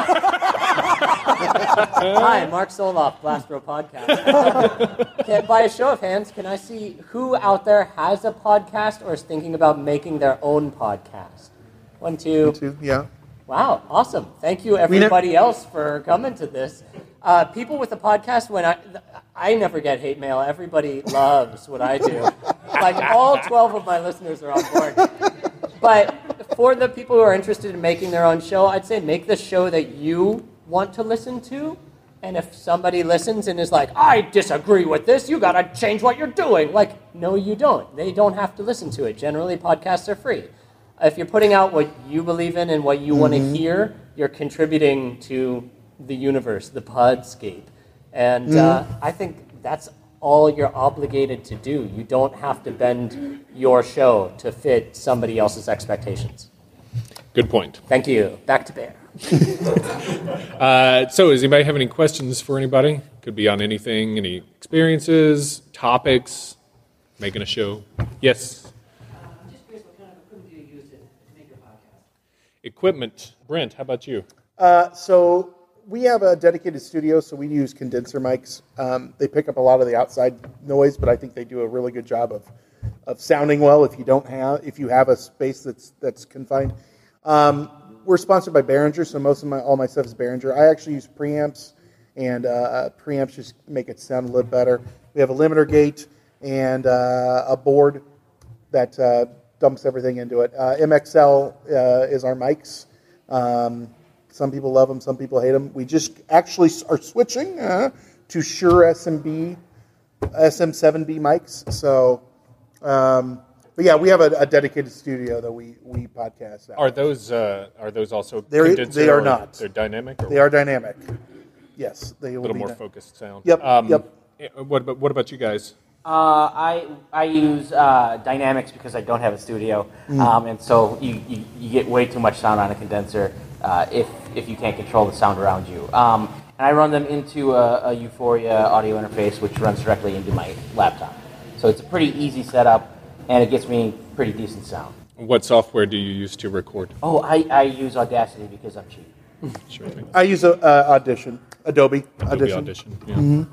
Hi, Mark Soloff, Blastro Podcast. Can, by a show of hands, can I see who out there has a podcast or is thinking about making their own podcast? One, two. Two, yeah. Wow, awesome. Thank you, everybody else, for coming to this. Uh, people with a podcast, when I, I never get hate mail. Everybody loves what I do. Like, all twelve of my listeners are on board. But for the people who are interested in making their own show, I'd say make the show that you want to listen to. And if somebody listens and is like, I disagree with this, you got to change what you're doing. Like, no, you don't. They don't have to listen to it. Generally, podcasts are free. If you're putting out what you believe in and what you mm-hmm. want to hear, you're contributing to the universe, the podscape. And mm-hmm. uh, I think that's all you're obligated to do. You don't have to bend your show to fit somebody else's expectations. Good point. Thank you. Back to Bear. uh, so does anybody have any questions for anybody? Could be on anything, any experiences, topics, making a show. Yes? Equipment. Brent, how about you? Uh, so we have a dedicated studio, so we use condenser mics. Um, they pick up a lot of the outside noise, but I think they do a really good job of, of sounding well if you don't have if you have a space that's that's confined. Um, we're sponsored by Behringer, so most of my all my stuff is Behringer. I actually use preamps, and uh, preamps just make it sound a little better. We have a limiter gate and uh, a board that uh, dumps everything into it. Uh, M X L uh, is our mics. Um, some people love them, some people hate them. We just actually are switching uh, to Shure S M B, S M seven B mics. So, um, but yeah, we have a, a dedicated studio that we we podcast out. Are those uh, are those also They're, condenser they are or not. They're dynamic? Or They are dynamic. Yes, they a will little be more dy- focused sound. Yep, Um, yep. What about, what about you guys? Uh, I I use uh, dynamics because I don't have a studio, um, and so you, you, you get way too much sound on a condenser uh, if if you can't control the sound around you. Um, and I run them into a, a Euphoria audio interface, which runs directly into my laptop. So it's a pretty easy setup, and it gets me pretty decent sound. What software do you use to record? Oh, I, I use Audacity because I'm cheap. Sure thing. I use a, uh, Audition, Adobe, Adobe Audition. Audition. Yeah.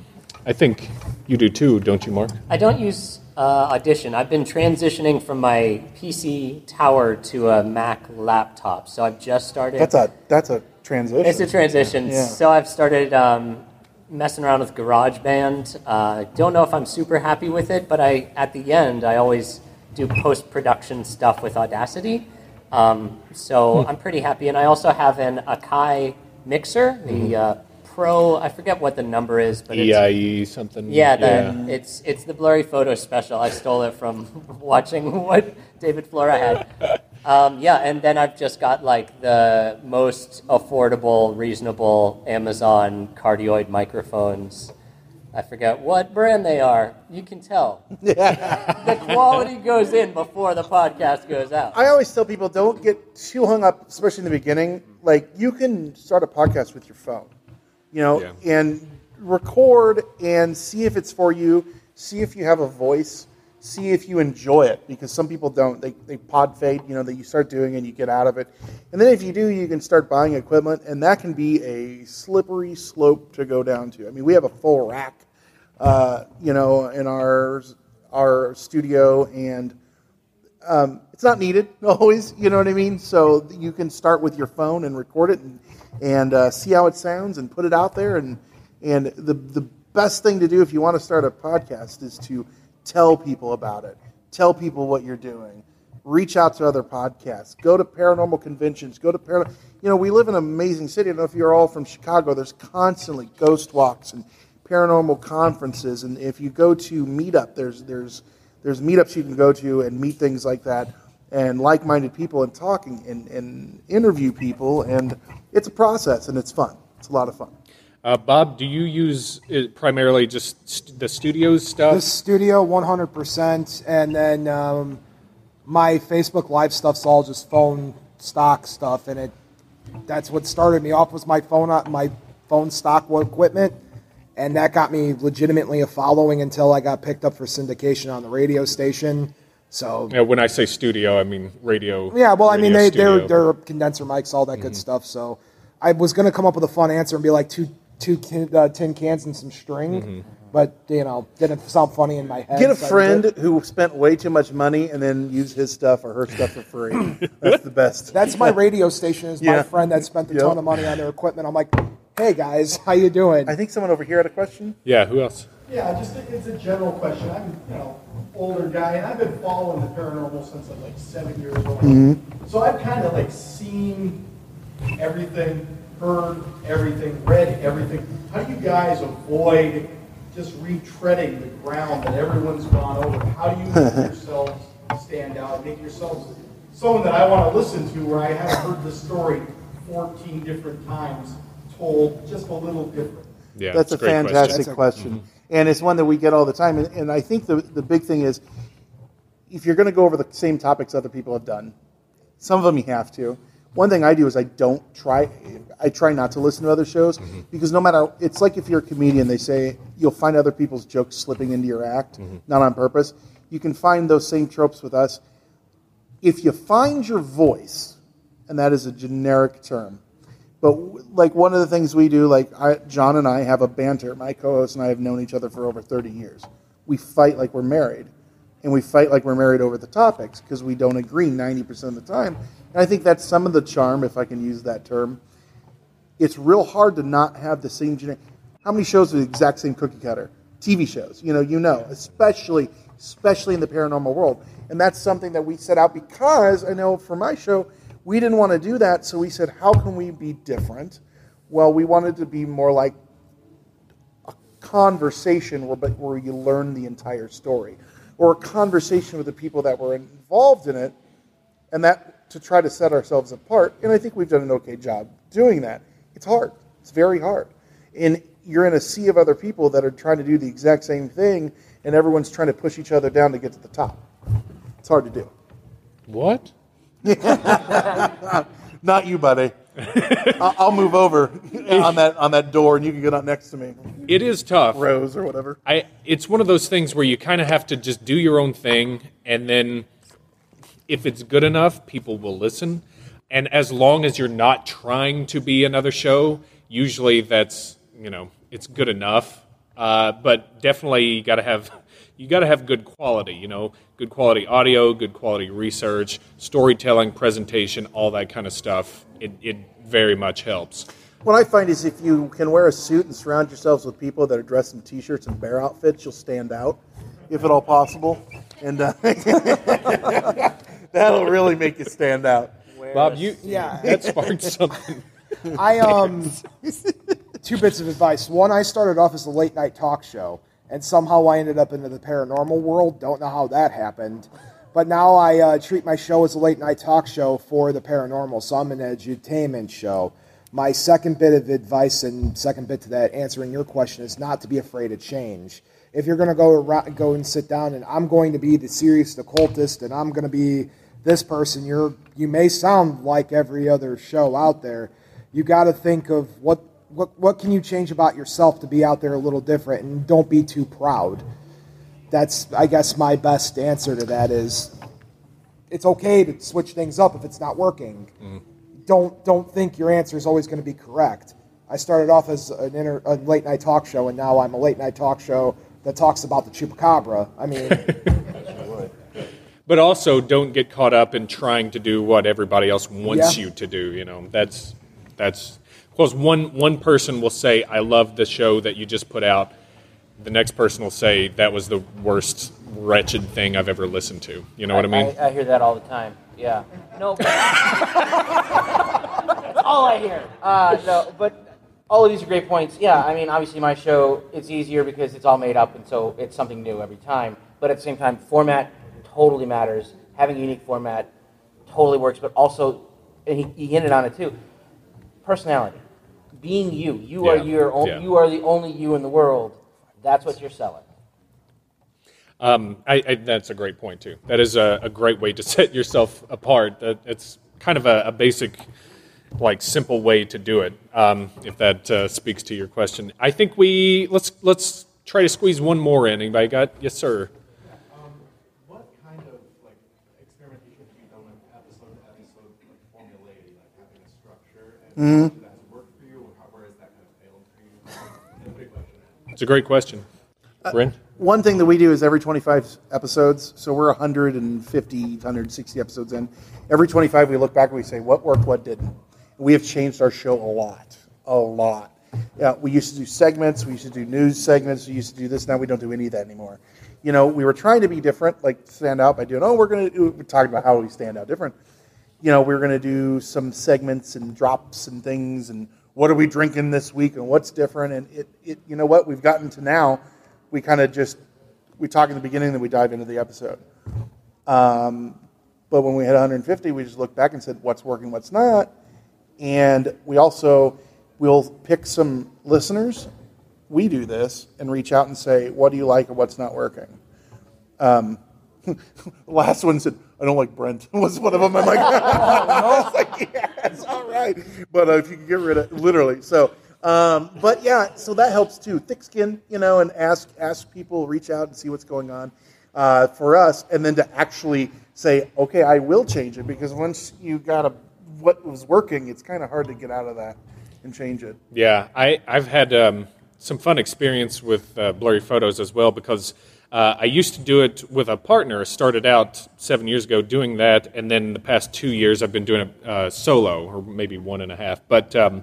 I think you do too, don't you, Mark? I don't use uh, Audition. I've been transitioning from my P C tower to a Mac laptop, so I've just started. That's a that's a transition. It's a transition. Yeah. So I've started um, messing around with GarageBand. Uh, don't know if I'm super happy with it, but I at the end I always do post-production stuff with Audacity. Um, so I'm pretty happy, and I also have an Akai mixer, the uh, Pro. I forget what the number is, but E it's, I E something? yeah, the, it's it's the Blurry Photo Special. I stole it from watching what David Flora had. Um, yeah, and then I've just got like the most affordable, reasonable Amazon cardioid microphones. I forget what brand they are. You can tell. The quality goes in before the podcast goes out. I always tell people don't get too hung up, especially in the beginning. Like, you can start a podcast with your phone, you know, Yeah. and record and see if it's for you, see if you have a voice, see if you enjoy it, because some people don't. They, they pod fade, you know, that you start doing and you get out of it. And then if you do, you can start buying equipment, and that can be a slippery slope to go down to. I mean, we have a full rack, uh, you know, in our, our studio, and um, it's not needed always, you know what I mean? So you can start with your phone and record it and, and uh, see how it sounds and put it out there. And, and the, the best thing to do if you want to start a podcast is to tell people about it. Tell people what you're doing. Reach out to other podcasts. Go to paranormal conventions. Go to paranormal. You know, we live in an amazing city. I don't know if you're all from Chicago. There's constantly ghost walks and paranormal conferences. And if you go to Meetup, there's there's there's meetups you can go to and meet things like that, and like-minded people, and talking and, and interview people. And it's a process, and it's fun. It's a lot of fun. Uh, Bob, do you use it primarily just st- the studio's stuff? The studio, one hundred percent, and then um, my Facebook Live stuff's all just phone stock stuff, and it that's what started me off was my phone my phone stock equipment, and that got me legitimately a following until I got picked up for syndication on the radio station. So Yeah, when I say studio, I mean radio. yeah, well, I mean radio they studio. they're they're condenser mics, all that good stuff. So I was gonna come up with a fun answer and be like two two tin, uh, tin cans and some string, Mm-hmm. but you know didn't sound funny in my head. Get a so I friend did. who spent way too much money and then use his stuff or her stuff for free. That's the best. That's my radio station. Is my Yeah. friend that spent a Yep. ton of money on their equipment. I'm like, hey guys, how you doing? I think someone over here had a question. Yeah, who else? Yeah, just a, it's a general question. I'm, you know, older guy, and I've been following the paranormal since I'm like seven years old. So I've kind of like seen everything, heard everything, read everything. How do you guys avoid just retreading the ground that everyone's gone over? How do you make yourselves stand out, make yourselves someone that I want to listen to, where I haven't heard the story fourteen different times, told just a little different? Yeah, That's a it's great fantastic That's a- question. And it's one that we get all the time. And, and I think the, the big thing is, if you're going to go over the same topics other people have done, some of them you have to. One thing I do is I don't try, I try not to listen to other shows, because no matter, it's like if you're a comedian, they say you'll find other people's jokes slipping into your act, not on purpose. You can find those same tropes with us. If you find your voice, and that is a generic term, but like one of the things we do, like I, John and I have a banter. My co-host and I have known each other for over thirty years. We fight like we're married, and we fight like we're married over the topics because we don't agree ninety percent of the time. And I think that's some of the charm, if I can use that term. It's real hard to not have the same generic. How many shows are the exact same cookie cutter? T V shows, you know, you know, especially especially in the paranormal world. And that's something that we set out because I know for my show, we didn't want to do that, so we said, how can we be different? Well, we wanted to be more like a conversation where, but where you learn the entire story, or a conversation with the people that were involved in it, and that to try to set ourselves apart. And I think we've done an okay job doing that. It's hard. It's very hard. And you're in a sea of other people that are trying to do the exact same thing, and everyone's trying to push each other down to get to the top. It's hard to do. What? Not you, buddy. I'll I'll move over on that on that door, and you can get up next to me, It is tough. Rose or whatever. I it's one of those things where you kind of have to just do your own thing, and then if it's good enough, people will listen. And as long as you're not trying to be another show, usually that's, you know, it's good enough. Uh, but definitely you got to have you got to have good quality, you know, good quality audio, good quality research, storytelling, presentation, all that kind of stuff. It it very much helps. What I find is if you can wear a suit and surround yourselves with people that are dressed in T-shirts and bear outfits, you'll stand out, if at all possible. And uh, that'll really make you stand out. Bob, you Yeah. that sparked something. I um two bits of advice. One, I started off as a late night talk show, and somehow I ended up into the paranormal world. Don't know how that happened, but now I uh, treat my show as a late night talk show for the paranormal. So I'm an edutainment show. My second bit of advice and second bit to that, answering your question, is not to be afraid of change. If you're going to go around, go and sit down and I'm going to be the serious occultist and I'm going to be this person, you're you may sound like every other show out there. You got to think of what, what what can you change about yourself to be out there a little different, and don't be too proud. That's, I guess, my best answer to that is it's okay to switch things up if it's not working. Mm. Don't don't think your answer is always going to be correct. I started off as an inter, a late night talk show, and now I'm a late night talk show that talks about the chupacabra. I mean, but also don't get caught up in trying to do what everybody else wants Yeah. you to do. You know, that's that's because one one person will say, "I love the show that you just put out." The next person will say, "That was the worst, wretched thing I've ever listened to." You know what I mean? I, I hear that all the time. Yeah. No. But that's all I hear. Uh, no, but all of these are great points. Yeah, I mean, obviously my show, it's easier because it's all made up, and so it's something new every time. But at the same time, format totally matters. Having a unique format totally works, but also, and he, he hinted on it too, personality. Being you. You Yeah. are your own, Yeah. you are the only you in the world. That's what you're selling. Um, I, I, that's a great point too. That is a, a great way to set yourself apart. That it's kind of a, a basic, like simple way to do it. Um, if that uh, speaks to your question, I think we let's let's try to squeeze one more in. Anybody got? Yes, sir. Um, what kind of like experimentation have you done with episode to episode like formulating, like having a structure, and mm-hmm. does that work for you, or how, where has that kind of failed for you? That's a big question. It's a great question. Bryn? One thing that we do is every twenty-five episodes, so we're one hundred fifty, one hundred sixty episodes in. Every twenty-five we look back and we say, what worked, what didn't. We have changed our show a lot, a lot. Yeah, we used to do segments, we used to do news segments, we used to do this, now we don't do any of that anymore. You know, we were trying to be different, like stand out by doing, oh, we're going to do, we're talking about how we stand out different. You know, we were going to do some segments and drops and things, and what are we drinking this week and what's different, and it, it you know what, we've gotten to now, we kind of just, we talk in the beginning, then we dive into the episode. Um, but when we had one hundred fifty, we just looked back and said, what's working, what's not. And we also, we'll pick some listeners, we do this, and reach out and say, what do you like or what's not working? Um, the last one said, I don't like Brent, was one of them. I'm like, oh, no. I was like, yes, all right. But uh, if you can get rid of, literally, so. Um, but yeah, so that helps too. Thick skin, you know, and ask ask people, reach out and see what's going on uh, for us, and then to actually say, okay, I will change it, because once you got a what was working, it's kind of hard to get out of that and change it. Yeah, I I've had um, some fun experience with uh, blurry photos as well, because uh, I used to do it with a partner. Started out seven years ago doing that, and then the past two years I've been doing it uh, solo, or maybe one and a half, but. Um,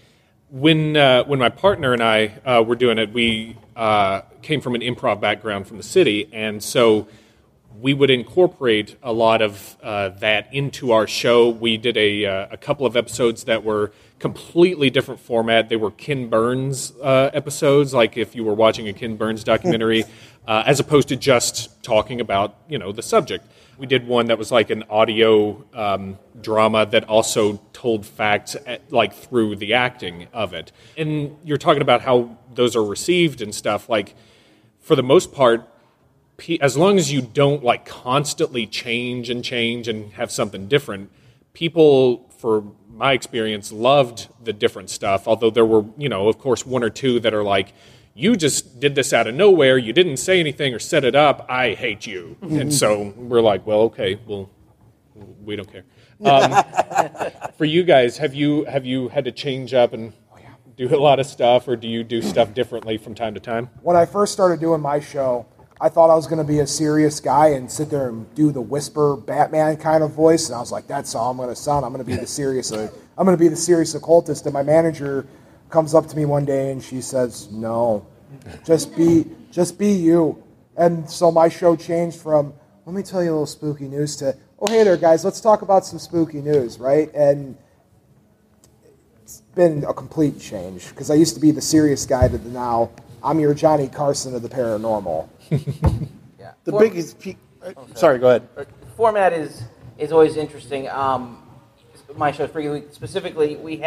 When uh, when my partner and I uh, were doing it, we uh, came from an improv background from the city, and so we would incorporate a lot of uh, that into our show. We did a, uh, a couple of episodes that were completely different format. They were Ken Burns uh, episodes, like if you were watching a Ken Burns documentary, uh, as opposed to just talking about, you know, the subject. We did one that was like an audio um, drama that also told facts at, like through the acting of it. And you're talking about how those are received and stuff. Like, for the most part, as long as you don't like constantly change and change and have something different, people, for my experience, loved the different stuff. Although there were, you know, of course, one or two that are like, you just did this out of nowhere, you didn't say anything or set it up, I hate you. Mm-hmm. And so we're like, well, okay, well, we don't care. Um, for you guys, have you have you had to change up and do a lot of stuff, or do you do stuff differently from time to time? When I first started doing my show, I thought I was going to be a serious guy and sit there and do the whisper Batman kind of voice, and I was like, that's how I'm going to sound. I'm going to be the serious, uh, I'm going to be the serious occultist. And my manager comes up to me one day and she says, no, just be just be you. And so my show changed from, let me tell you a little spooky news, to, oh, hey there, guys, let's talk about some spooky news, right? And it's been a complete change, because I used to be the serious guy to the now, I'm your Johnny Carson of the paranormal. Yeah. The For- biggest, pe- oh, sorry, go ahead. Format is is always interesting. Um, my show, specifically, we had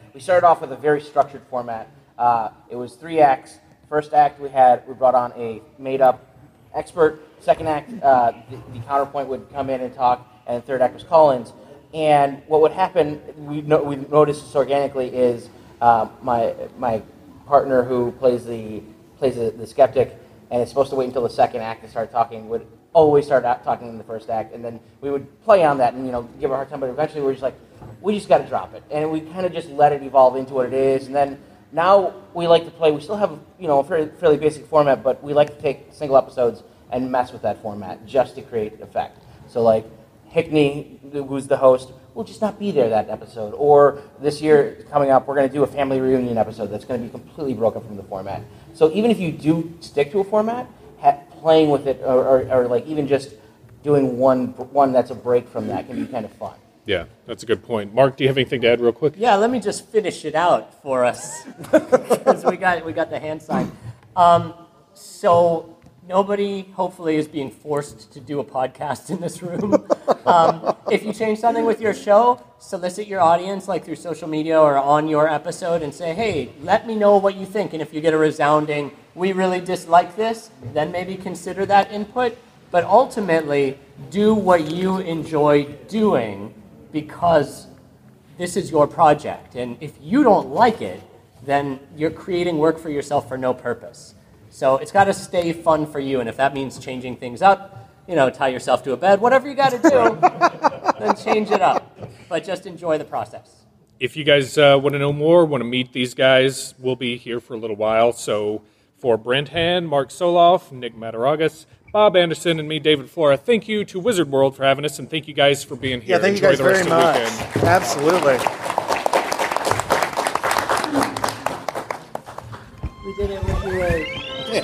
we started off with a very structured format. Uh, it was three acts. First act we had, we brought on a made-up expert. Second act, uh, the, the counterpoint would come in and talk, and third act was call-ins. And what would happen, we no, we noticed this organically, is uh, my my partner who plays the plays the, the skeptic and is supposed to wait until the second act to start talking would always start out talking in the first act, and then we would play on that and you know give her a hard time. But eventually, we were just like, we just got to drop it, and we kind of just let it evolve into what it is. And then now we like to play. We still have you know a fairly, fairly basic format, but we like to take single episodes and mess with that format just to create effect. So like Hickney, who's the host, will just not be there that episode. Or this year coming up, we're going to do a family reunion episode that's going to be completely broken from the format. So even if you do stick to a format, ha- playing with it, or, or, or like even just doing one one that's a break from that can be kind of fun. Yeah, that's a good point. Mark, do you have anything to add real quick? Yeah, let me just finish it out for us because we got we got the hand sign. Um, so nobody, hopefully, is being forced to do a podcast in this room. Um, if you change something with your show, solicit your audience, like through social media or on your episode, and say, hey, let me know what you think. And if you get a resounding, we really dislike this, then maybe consider that input. But ultimately, do what you enjoy doing because this is your project. And if you don't like it, then you're creating work for yourself for no purpose. So it's got to stay fun for you, and if that means changing things up, you know, tie yourself to a bed, whatever you got to do, then change it up. But just enjoy the process. If you guys uh, want to know more, want to meet these guys, we'll be here for a little while. So for Brent Hand, Mark Soloff, Nick Mataragas, Bob Anderson, and me, David Flora, thank you to Wizard World for having us, and thank you guys for being here. Yeah, thank Enjoy you guys the rest very of the much. weekend. Absolutely. We did it with you.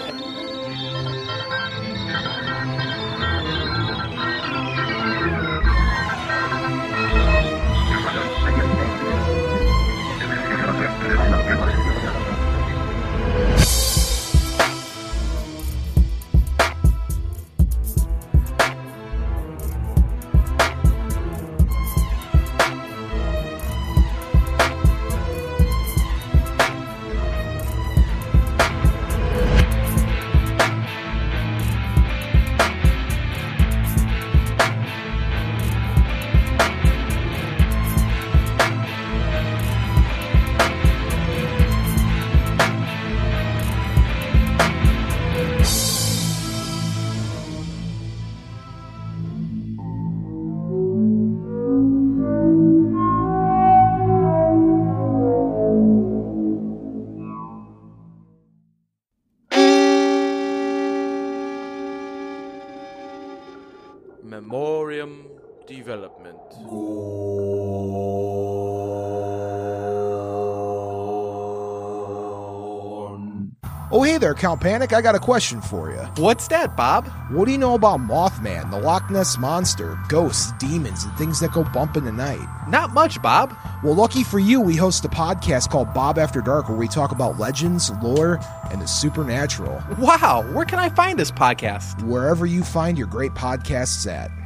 Memoriam Development. Oh, hey there, Count Panic. I got a question for you. What's that, Bob? What do you know about Mothman, the Loch Ness Monster, ghosts, demons, and things that go bump in the night? Not much, Bob. Well, lucky for you, we host a podcast called Bob After Dark where we talk about legends, lore, and the supernatural. Wow, where can I find this podcast? Wherever you find your great podcasts at.